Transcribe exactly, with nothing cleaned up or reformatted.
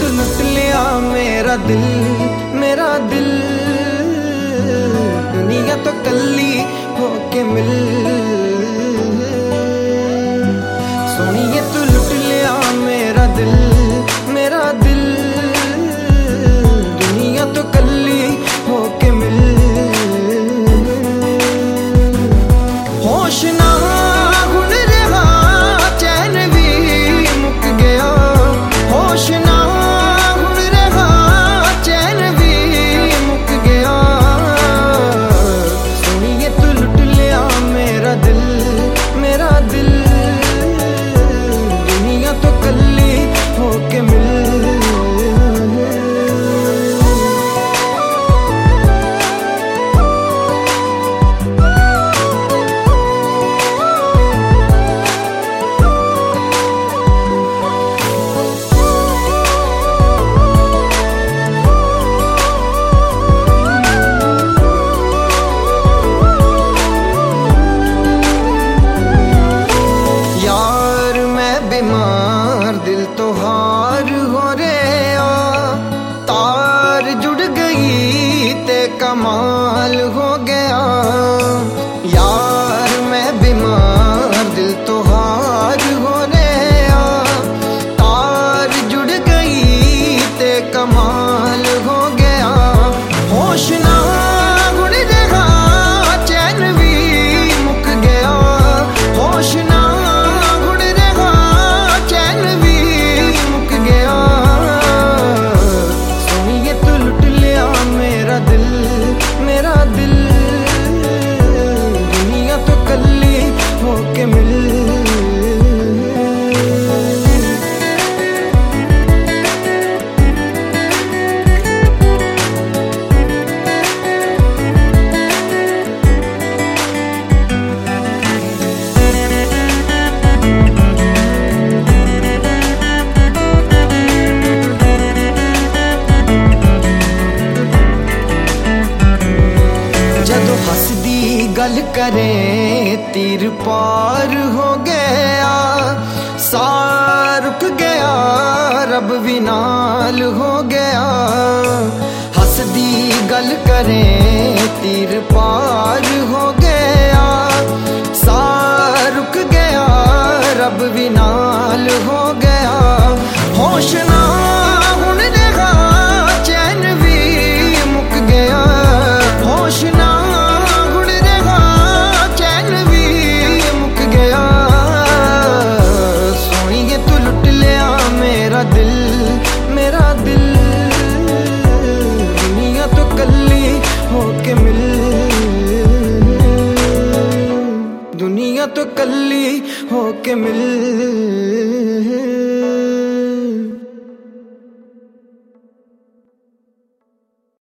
लुट लिया मेरा दिल मेरा दिल, दुनिया तो कल्ली होके मिल। सोनिए तू लुट लिया मेरा दिल मेरा दिल, दुनिया तो कल्ली होके मिल। होश ना गुण रहा चैन भी मुक गया, होश ना गुण रहा चैन भी मुक गया। सोनिए तू लुट लिया मेरा दिल मेरा दिल, दुनिया तो कल्ली होके मिल। दिल तो हार हो रे आ, तार जुड़ गई ते कमाल हो गया। यार मैं बीमार दिल तो हार हो रे आ, तार जुड़ गई ते कमाल हो गया। होश ना गुण रहा चैन भी मुक गया, होश ना मेरा दिल, दुनिया तो कल्ली होके मिल। गल करें तीर पार हो गया, सा रुक गया रब भी नाल हो गया। हसदी गल करें तीर पार हो गया, सा रुक गया रब भी नाल हो गया। होश ना गुण रहा चैन भी मुक गया, होश ना दिल मेरा दिल, दुनिया तो कल्ली होके मिल। दुनिया तो कल्ली होके मिल।